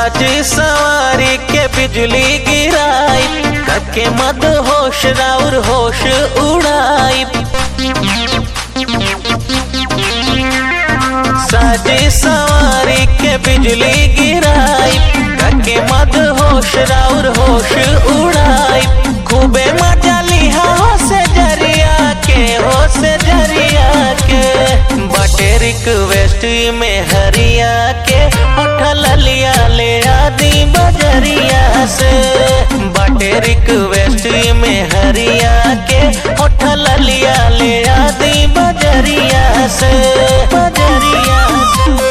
साजी सवारी के बिजली गिराई, करके मद होश राउर होश उड़ाई। साजी सवारी के बिजली गिराई, करके मद होश राउर होश उड़ाई। खूबे मजा लिहा हो से जरिया के, हो से जरिया के। बाटे रिक्वेस्ट में हरिया के, उठल लिया ले आदि बजरिया से। बाटे रिक्वेस्ट में हरिया के, उठल लिया ले आदि बजरिया से, बजरिया से।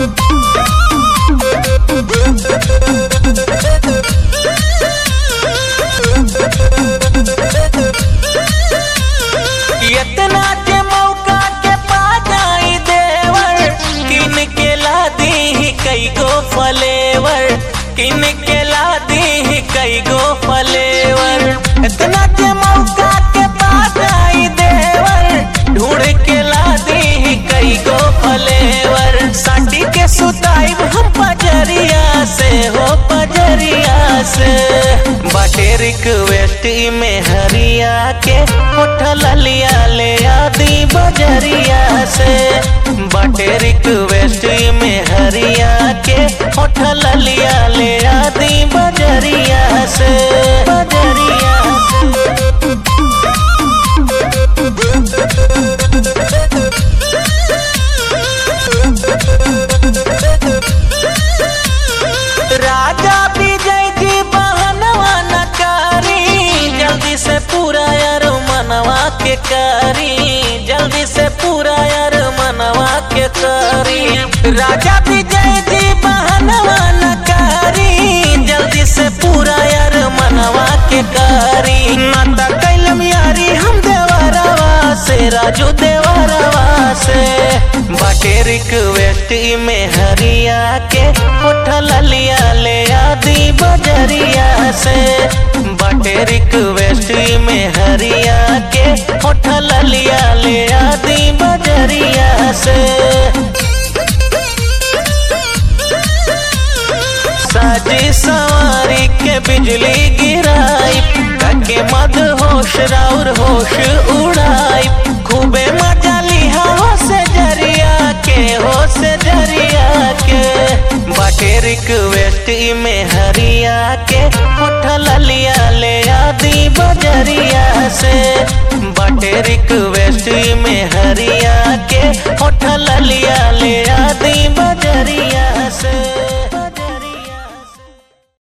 इतना के मौका के पा जाई देवर, किन के ला दी कई गो फलेवर, किन के ला दी कई गो फलेवर। इतना के मौका के पा जाई देवर, ढूंढ के ला दी कई गो फलेवर। साटी के सुताई हम पजरिया से, हो पजरिया से। बाटे रिक्वेस्ट में हरिया के, उठल लिया ले आदि बजरिया से। बाटे रिक्वेस्ट में हरिया के, उठल लिया ले आदि बजरिया से, बजरिया से। राजा विजय जी बहनवा नकारी, जल्दी से पूरा यार मनवा के करी, जल्दी से पूरा यार मनवा के करी। राजा विजय जी बहनवा नकारी, जल्दी से पूरा यार मनवा के करी। नाता कैलम यारी हम देवरवा से, राजू देवरवा से। बाटे रिक्वेस्ट में हरिया के, उठल लिया ले आदि बजरिया से। बाटे रिक्वेस्ट में हरिया के, उठल लिया ले आदि बजरिया से। साजी सवारी के बिजली गिराई, करके मद होश राउर होश उड़ाई। खूबे मजा लिहा हो से जरिया के, हो से जरिया के। बाटे रिक्वेस्ट में हरिया के, उठल लिया ले आदि बजरिया से। बाटे रिक्वेस्ट में हरिया के, उठल लिया